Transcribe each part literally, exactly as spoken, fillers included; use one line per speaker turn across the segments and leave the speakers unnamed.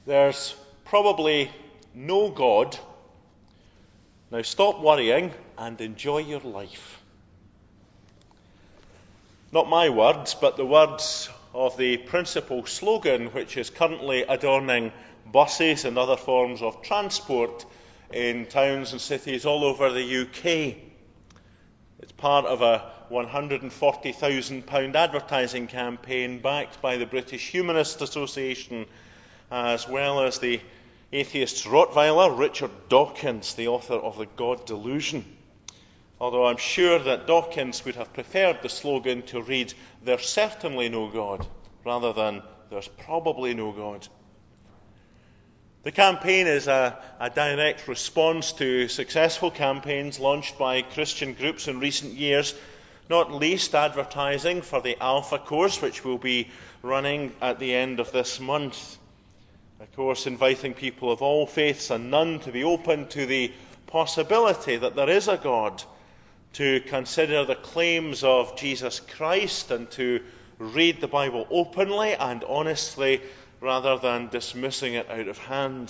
There's probably no God. Now stop worrying and enjoy your life. Not my words, but the words of the principal slogan which is currently adorning buses and other forms of transport in towns and cities all over the U K. It's part of a one hundred forty thousand pounds advertising campaign backed by the British Humanist Association, as well as the atheist Rottweiler Richard Dawkins, the author of The God Delusion. Although I'm sure that Dawkins would have preferred the slogan to read, "There's certainly no God," rather than "There's probably no God." The campaign is a, a direct response to successful campaigns launched by Christian groups in recent years, not least advertising for the Alpha course, which will be running at the end of this month. A course inviting people of all faiths and none to be open to the possibility that there is a God, to consider the claims of Jesus Christ and to read the Bible openly and honestly rather than dismissing it out of hand.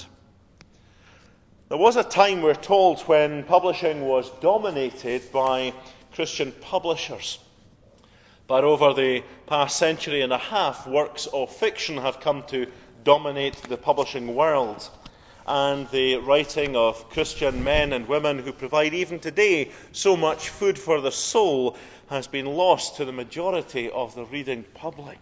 There was a time, we're told, when publishing was dominated by Christian publishers. But over the past century and a half, works of fiction have come to dominate the publishing world. And the writing of Christian men and women who provide even today so much food for the soul has been lost to the majority of the reading public.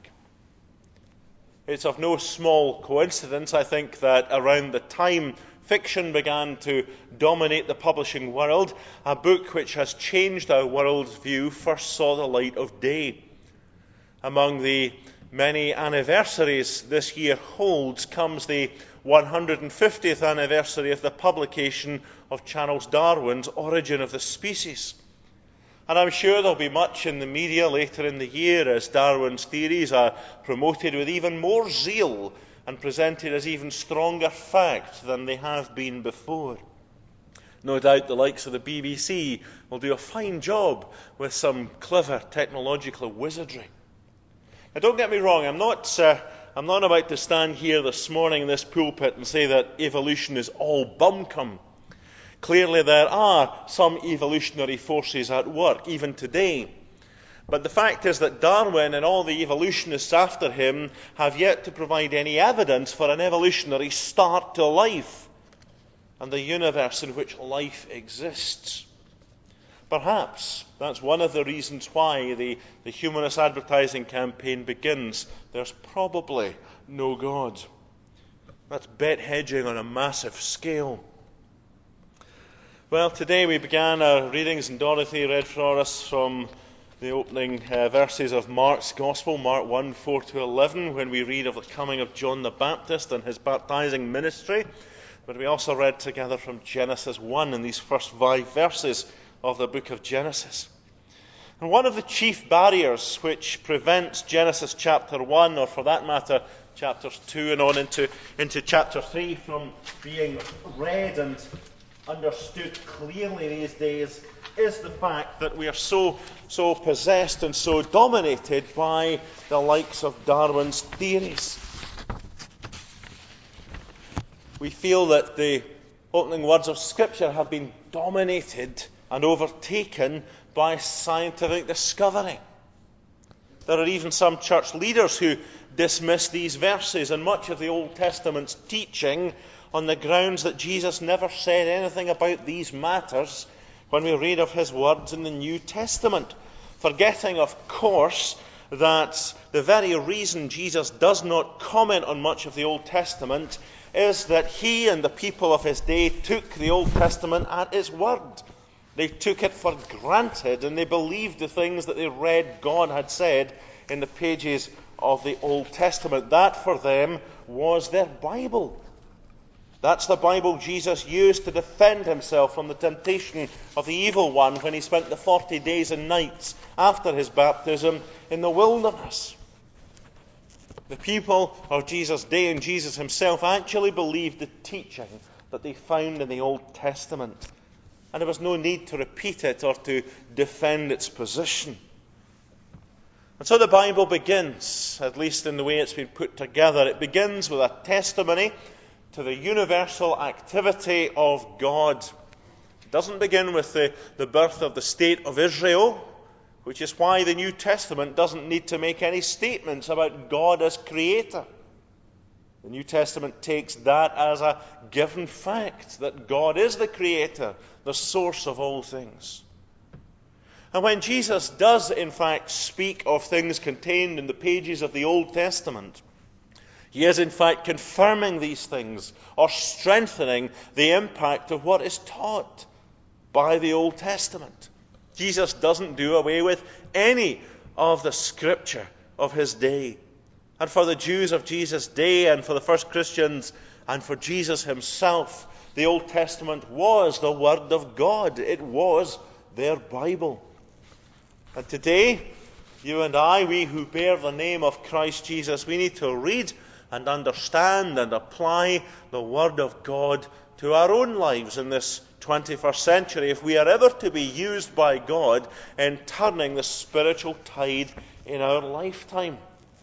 It's of no small coincidence, I think, that around the time fiction began to dominate the publishing world, a book which has changed our world's view first saw the light of day. Among the many anniversaries this year holds comes the one hundred fiftieth anniversary of the publication of Charles Darwin's Origin of the Species. And I'm sure there'll be much in the media later in the year as Darwin's theories are promoted with even more zeal and presented as even stronger fact than they have been before. No doubt the likes of the B B C will do a fine job with some clever technological wizardry. Now, don't get me wrong, I'm not, uh, I'm not about to stand here this morning in this pulpit and say that evolution is all bumcum. Clearly there are some evolutionary forces at work, even today. But the fact is that Darwin and all the evolutionists after him have yet to provide any evidence for an evolutionary start to life and the universe in which life exists. Perhaps that's one of the reasons why the, the humanist advertising campaign begins. There's probably no God. That's bet hedging on a massive scale. Well, today we began our readings, and Dorothy read for us from the opening uh, verses of Mark's Gospel, Mark one, four to eleven, when we read of the coming of John the Baptist and his baptizing ministry. But we also read together from Genesis one in these first five verses of the book of Genesis. And one of the chief barriers which prevents Genesis chapter one, or for that matter, chapters two and on into, into chapter three, from being read and understood clearly these days is the fact that we are so so possessed and so dominated by the likes of Darwin's theories. We feel that the opening words of Scripture have been dominated and overtaken by scientific discovery. There are even some church leaders who dismiss these verses and much of the Old Testament's teaching on the grounds that Jesus never said anything about these matters when we read of his words in the New Testament, forgetting, of course, that the very reason Jesus does not comment on much of the Old Testament is that he and the people of his day took the Old Testament at its word. They took it for granted, and they believed the things that they read God had said in the pages of the Old Testament. That for them was their Bible. That's the Bible Jesus used to defend himself from the temptation of the evil one when he spent the forty days and nights after his baptism in the wilderness. The people of Jesus' day and Jesus himself actually believed the teaching that they found in the Old Testament. And there was no need to repeat it or to defend its position. And so the Bible begins, at least in the way it's been put together. It begins with a testimony to the universal activity of God. It doesn't begin with the, the birth of the state of Israel, which is why the New Testament doesn't need to make any statements about God as creator. The New Testament takes that as a given fact, that God is the creator, the source of all things. And when Jesus does, in fact, speak of things contained in the pages of the Old Testament, he is, in fact, confirming these things or strengthening the impact of what is taught by the Old Testament. Jesus doesn't do away with any of the Scripture of his day. And for the Jews of Jesus' day, and for the first Christians, and for Jesus himself, the Old Testament was the Word of God. It was their Bible. And today, you and I, we who bear the name of Christ Jesus, we need to read and understand and apply the Word of God to our own lives in this twenty-first century, if we are ever to be used by God in turning the spiritual tide in our lifetime.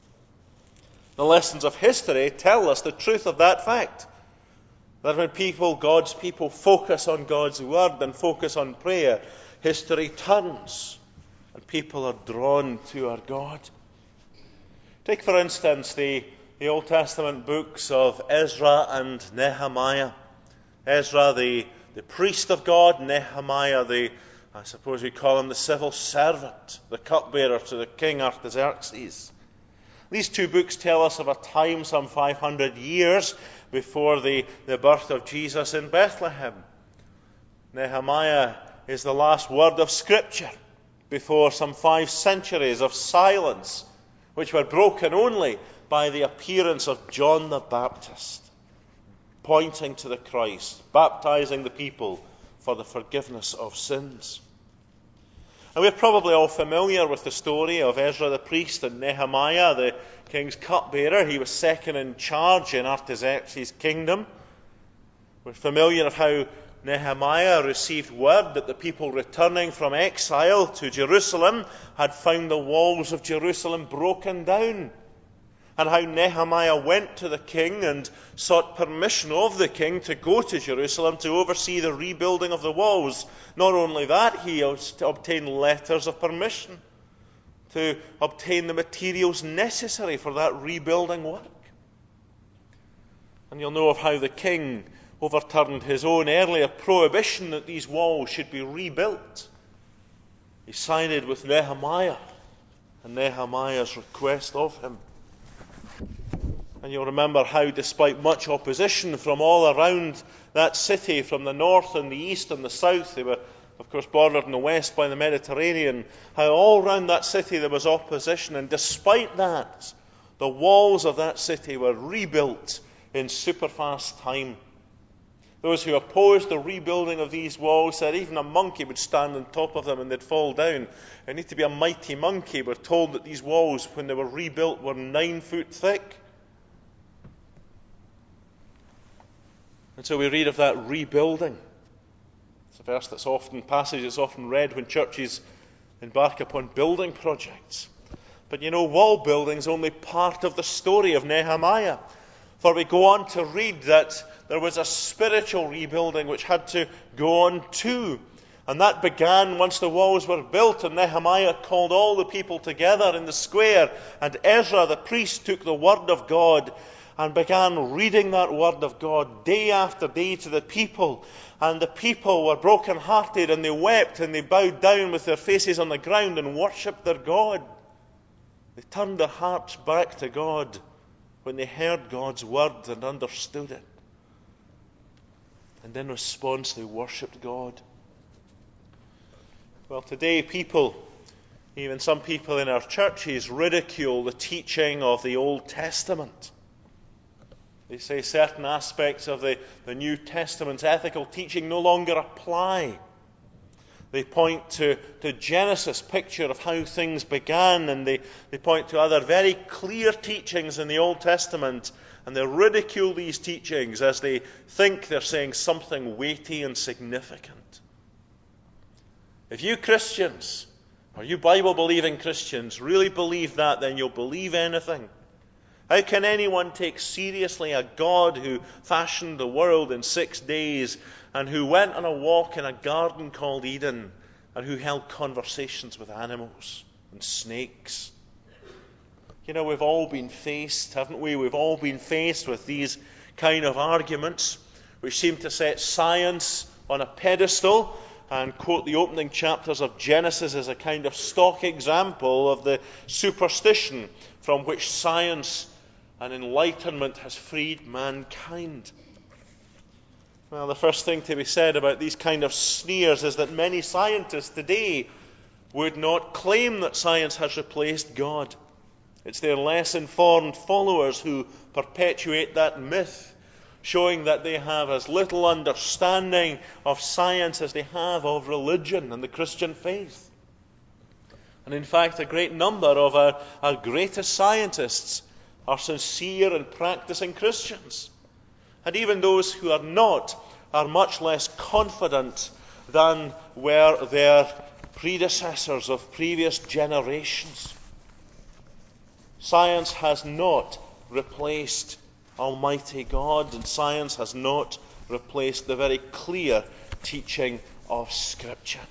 The lessons of history tell us the truth of that fact. That when people, God's people, focus on God's Word and focus on prayer, history turns and people are drawn to our God. Take, for instance, the, the Old Testament books of Ezra and Nehemiah. Ezra, the, the priest of God, Nehemiah, the, I suppose we call him the civil servant, the cupbearer to the king Artaxerxes. These two books tell us of a time some five hundred years before the, the birth of Jesus in Bethlehem. Nehemiah is the last word of Scripture before some five centuries of silence, which were broken only by the appearance of John the Baptist, pointing to the Christ, baptizing the people for the forgiveness of sins. And we're probably all familiar with the story of Ezra the priest and Nehemiah, the king's cupbearer. He was second in charge in Artaxerxes' kingdom. We're familiar of how Nehemiah received word that the people returning from exile to Jerusalem had found the walls of Jerusalem broken down. And how Nehemiah went to the king and sought permission of the king to go to Jerusalem to oversee the rebuilding of the walls. Not only that, he obtained letters of permission to obtain the materials necessary for that rebuilding work. And you'll know of how the king overturned his own earlier prohibition that these walls should be rebuilt. He sided with Nehemiah and Nehemiah's request of him. And you'll remember how, despite much opposition from all around that city, from the north and the east and the south, they were, of course, bordered in the west by the Mediterranean, how all around that city there was opposition. And despite that, the walls of that city were rebuilt in super-fast time. Those who opposed the rebuilding of these walls said even a monkey would stand on top of them and they'd fall down. It needed to be a mighty monkey. We're told that these walls, when they were rebuilt, were nine foot thick. And so we read of that rebuilding. It's a verse that's often, passage that's often read when churches embark upon building projects. But you know, wall building is only part of the story of Nehemiah. For we go on to read that there was a spiritual rebuilding which had to go on too. And that began once the walls were built and Nehemiah called all the people together in the square. And Ezra the priest took the word of God and began reading that word of God day after day to the people. And the people were broken-hearted and they wept and they bowed down with their faces on the ground and worshipped their God. They turned their hearts back to God when they heard God's word and understood it. And in response they worshipped God. Well, today people, even some people in our churches, ridicule the teaching of the Old Testament. They say certain aspects of the, the New Testament's ethical teaching no longer apply. They point to, to Genesis' picture of how things began, and they, they point to other very clear teachings in the Old Testament, and they ridicule these teachings as they think they're saying something weighty and significant. If you Christians, or you Bible-believing Christians, really believe that, then you'll believe anything. How can anyone take seriously a God who fashioned the world in six days and who went on a walk in a garden called Eden and who held conversations with animals and snakes? You know, we've all been faced, haven't we? We've all been faced with these kind of arguments which seem to set science on a pedestal and quote the opening chapters of Genesis as a kind of stock example of the superstition from which science and enlightenment has freed mankind. Well, the first thing to be said about these kind of sneers is that many scientists today would not claim that science has replaced God. It's their less informed followers who perpetuate that myth, showing that they have as little understanding of science as they have of religion and the Christian faith. And in fact, a great number of our, our greatest scientists are sincere and practicing Christians. And even those who are not are much less confident than were their predecessors of previous generations. Science has not replaced Almighty God, and science has not replaced the very clear teaching of Scripture.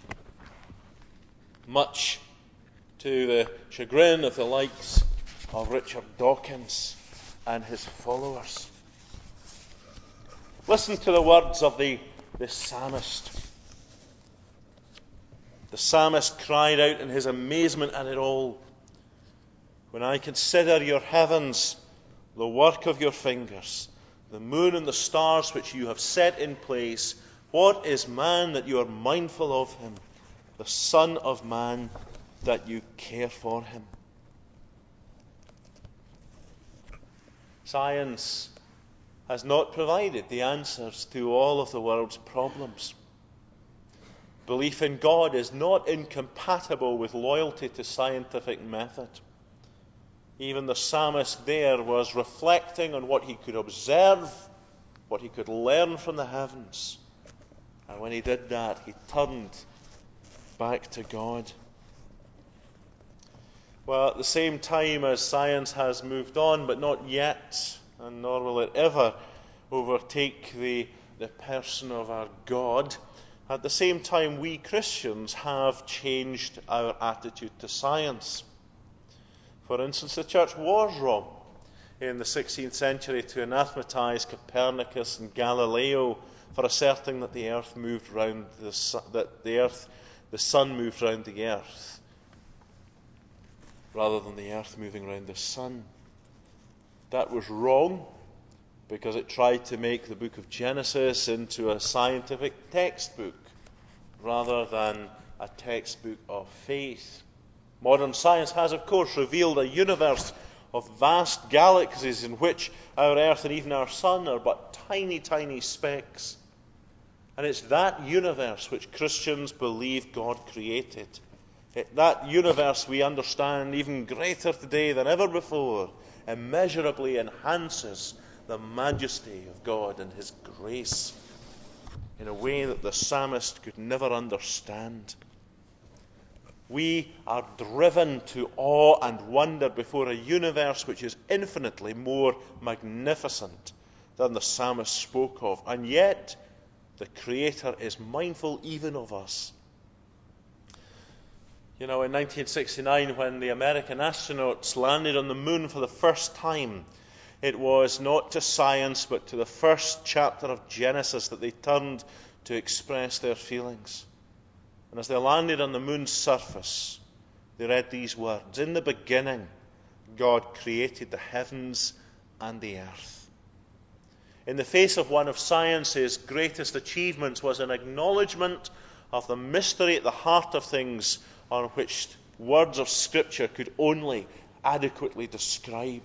Much to the chagrin of the likes of Richard Dawkins and his followers. Listen to the words of the, the psalmist. The psalmist cried out in his amazement at it all. When I consider your heavens, the work of your fingers, the moon and the stars which you have set in place, what is man that you are mindful of him, the Son of Man that you care for him? Science has not provided the answers to all of the world's problems. Belief in God is not incompatible with loyalty to scientific method. Even the psalmist there was reflecting on what he could observe, what he could learn from the heavens. And when he did that, he turned back to God. Well, at the same time as science has moved on, but not yet, and nor will it ever overtake the, the person of our God, at the same time we Christians have changed our attitude to science. For instance, the church was wrong in the sixteenth century to anathematize Copernicus and Galileo for asserting that the earth moved round the sun, that the earth, the sun moved round the earth, rather than the earth moving round the sun. That was wrong because it tried to make the book of Genesis into a scientific textbook rather than a textbook of faith. Modern science has, of course, revealed a universe of vast galaxies in which our earth and even our sun are but tiny, tiny specks. And it's that universe which Christians believe God created. It, that universe we understand even greater today than ever before, immeasurably enhances the majesty of God and His grace in a way that the psalmist could never understand. We are driven to awe and wonder before a universe which is infinitely more magnificent than the psalmist spoke of. And yet, the Creator is mindful even of us. You know, in nineteen sixty-nine, when the American astronauts landed on the moon for the first time, it was not to science, but to the first chapter of Genesis that they turned to express their feelings. And as they landed on the moon's surface, they read these words: "In the beginning, God created the heavens and the earth." In the face of one of science's greatest achievements was an acknowledgement of the mystery at the heart of things on which words of Scripture could only adequately describe.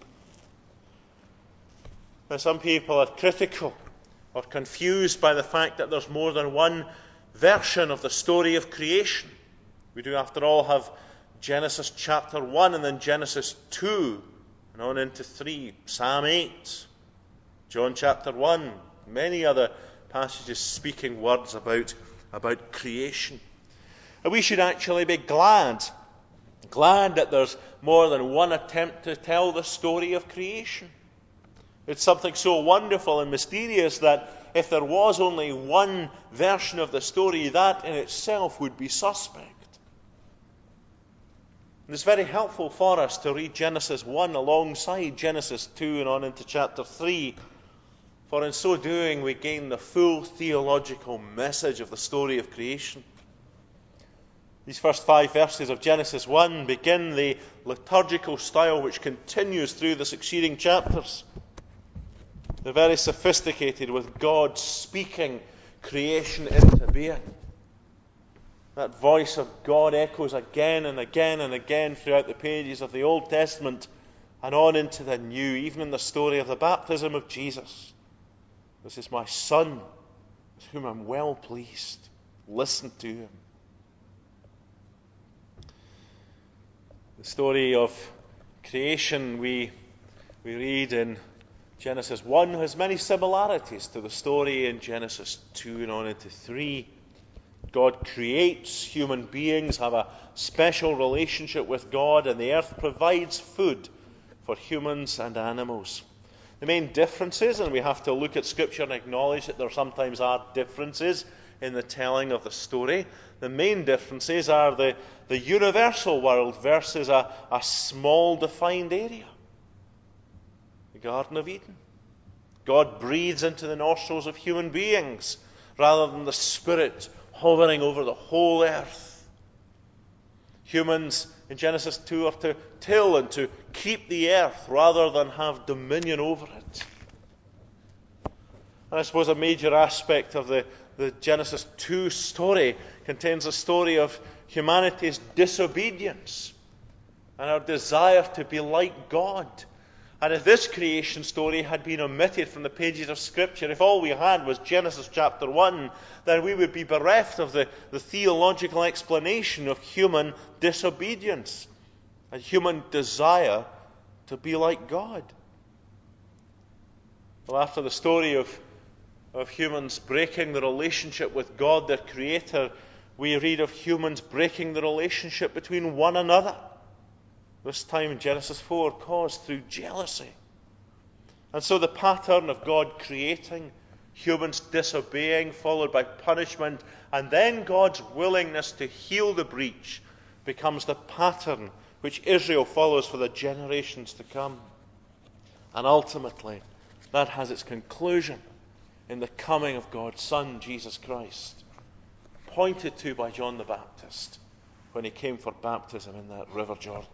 Now, some people are critical or confused by the fact that there's more than one version of the story of creation. We do, after all, have Genesis chapter one and then Genesis two and on into three, Psalm eight, John chapter one, many other passages speaking words about, about creation. And we should actually be glad Glad that there's more than one attempt to tell the story of creation. It's something so wonderful and mysterious that if there was only one version of the story, that in itself would be suspect. And it's very helpful for us to read Genesis one alongside Genesis two and on into chapter three. For in so doing, we gain the full theological message of the story of creation. These first five verses of Genesis one begin the liturgical style which continues through the succeeding chapters. They're very sophisticated, with God speaking creation into being. That voice of God echoes again and again and again throughout the pages of the Old Testament and on into the New, even in the story of the baptism of Jesus. This is my Son, with whom I'm well pleased. Listen to him. The story of creation we, we read in Genesis one has many similarities to the story in Genesis two and on into three. God creates, human beings have a special relationship with God, and the earth provides food for humans and animals. The main differences, and we have to look at Scripture and acknowledge that there sometimes are differences in the telling of the story. The main differences are the, the universal world versus a, a small defined area. The Garden of Eden. God breathes into the nostrils of human beings rather than the Spirit hovering over the whole earth. Humans in Genesis two are to till and to keep the earth rather than have dominion over it. And I suppose a major aspect of the, the Genesis two story contains a story of humanity's disobedience and our desire to be like God. And if this creation story had been omitted from the pages of Scripture, if all we had was Genesis chapter one, then we would be bereft of the, the theological explanation of human disobedience and human desire to be like God. Well, after the story of, of humans breaking the relationship with God, their Creator, we read of humans breaking the relationship between one another. This time in Genesis four, caused through jealousy. And so the pattern of God creating, humans disobeying, followed by punishment, and then God's willingness to heal the breach becomes the pattern which Israel follows for the generations to come. And ultimately, that has its conclusion in the coming of God's Son, Jesus Christ, pointed to by John the Baptist when he came for baptism in that River Jordan.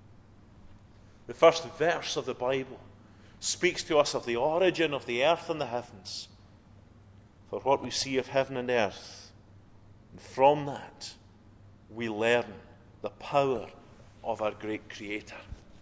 The first verse of the Bible speaks to us of the origin of the earth and the heavens, for what we see of heaven and earth. And from that, we learn the power of our great Creator.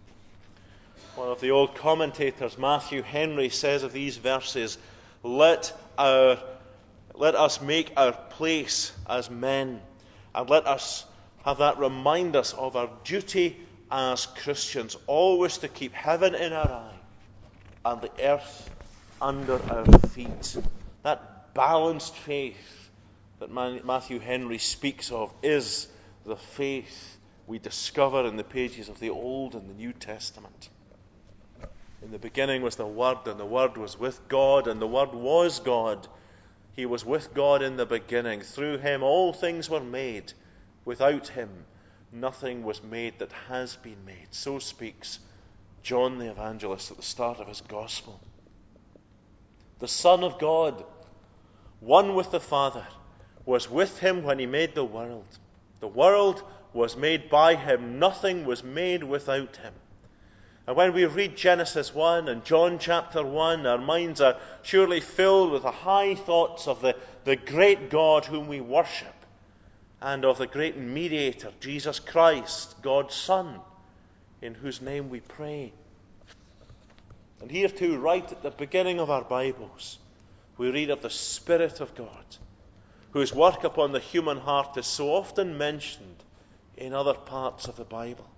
One of the old commentators, Matthew Henry, says of these verses, let our let us make our place as men, and let us have that remind us of our duty as Christians, always to keep heaven in our eye and the earth under our feet. That balanced faith that Matthew Henry speaks of is the faith we discover in the pages of the Old and the New Testament. In the beginning was the Word, and the Word was with God, and the Word was God. He was with God in the beginning. Through him all things were made. Without him nothing was made that has been made. So speaks John the Evangelist at the start of his Gospel. The Son of God, one with the Father, was with him when he made the world. The world was made by him. Nothing was made without him. And when we read Genesis one and John chapter one, our minds are surely filled with the high thoughts of the, the great God whom we worship, and of the great mediator, Jesus Christ, God's Son, in whose name we pray. And here too, right at the beginning of our Bibles, we read of the Spirit of God, whose work upon the human heart is so often mentioned in other parts of the Bible.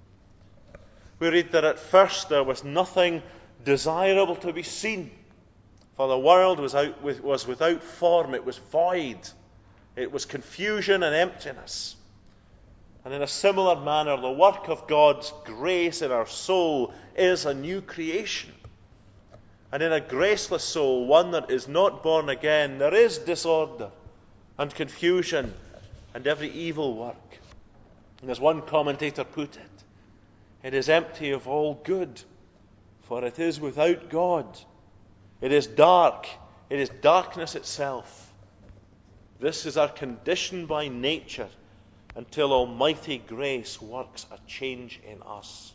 We read that at first there was nothing desirable to be seen, for the world was, out, was without form, it was void. It was confusion and emptiness. And in a similar manner, the work of God's grace in our soul is a new creation. And in a graceless soul, one that is not born again, there is disorder and confusion and every evil work. And as one commentator put it, it is empty of all good, for it is without God. It is dark. It is darkness itself. This is our condition by nature until Almighty grace works a change in us.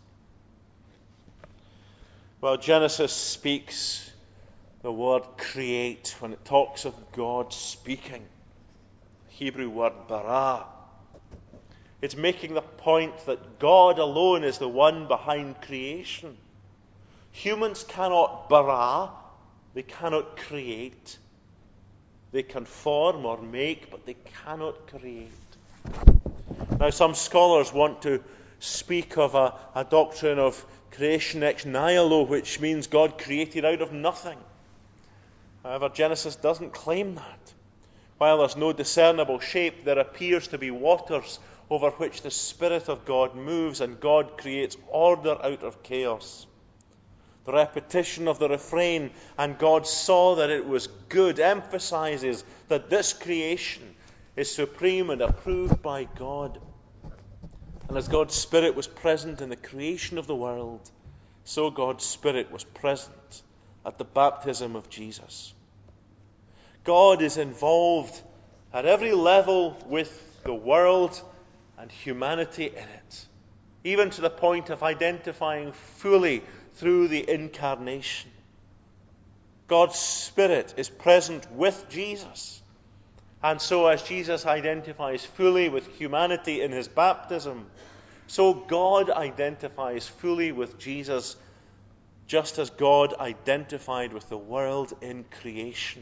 Well, Genesis speaks the word create when it talks of God speaking. The Hebrew word bara. It's making the point that God alone is the one behind creation. Humans cannot bara, they cannot create. They can form or make, but they cannot create. Now, some scholars want to speak of a, a doctrine of creation ex nihilo, which means God created out of nothing. However, Genesis doesn't claim that. While there's no discernible shape, there appears to be waters over which the Spirit of God moves, and God creates order out of chaos. The repetition of the refrain, "and God saw that it was good," emphasizes that this creation is supreme and approved by God. And as God's Spirit was present in the creation of the world, so God's Spirit was present at the baptism of Jesus. God is involved at every level with the world and humanity in it, even to the point of identifying fully through the incarnation. God's Spirit is present with Jesus. And so as Jesus identifies fully with humanity in his baptism, so God identifies fully with Jesus, just as God identified with the world in creation.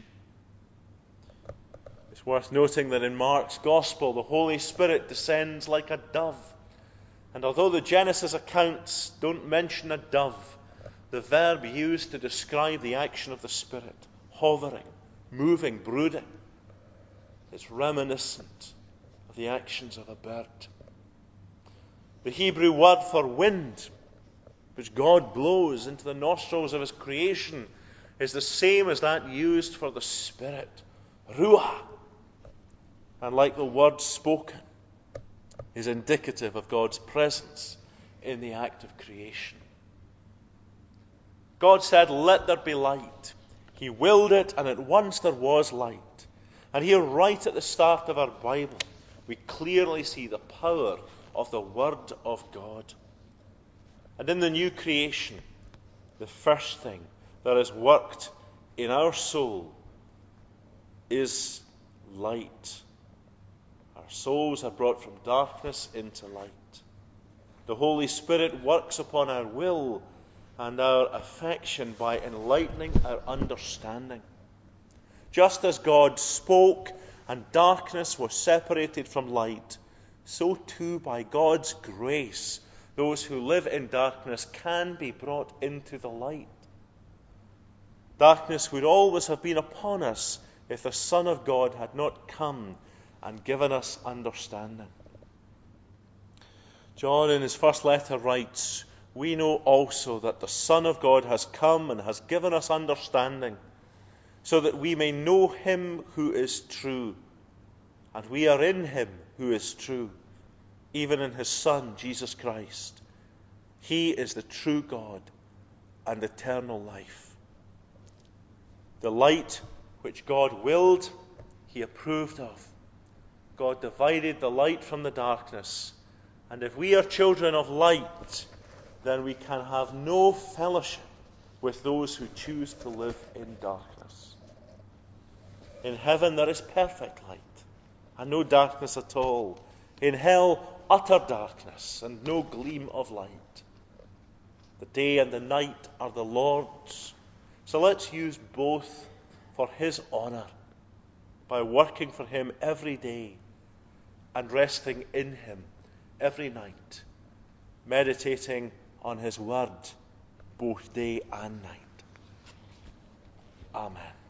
It's worth noting that in Mark's Gospel, the Holy Spirit descends like a dove. And although the Genesis accounts don't mention a dove, the verb used to describe the action of the Spirit, hovering, moving, brooding, it's reminiscent of the actions of a bird. The Hebrew word for wind, which God blows into the nostrils of his creation, is the same as that used for the Spirit, ruah. And like the word spoken, is indicative of God's presence in the act of creation. God said, "Let there be light." He willed it, and at once there was light. And here, right at the start of our Bible, we clearly see the power of the Word of God. And in the new creation, the first thing that is worked in our soul is light. Our souls are brought from darkness into light. The Holy Spirit works upon our will and our affection by enlightening our understanding. Just as God spoke and darkness was separated from light, so too by God's grace, those who live in darkness can be brought into the light. Darkness would always have been upon us if the Son of God had not come and given us understanding. John in his first letter writes, "We know also that the Son of God has come and has given us understanding, so that we may know him who is true. And we are in him who is true, even in his Son, Jesus Christ. He is the true God and eternal life." The light which God willed, he approved of. God divided the light from the darkness. And if we are children of light, then we can have no fellowship with those who choose to live in darkness. In heaven there is perfect light and no darkness at all. In hell, utter darkness and no gleam of light. The day and the night are the Lord's. So let's use both for his honor by working for him every day and resting in him every night, meditating on his word both day and night. Amen.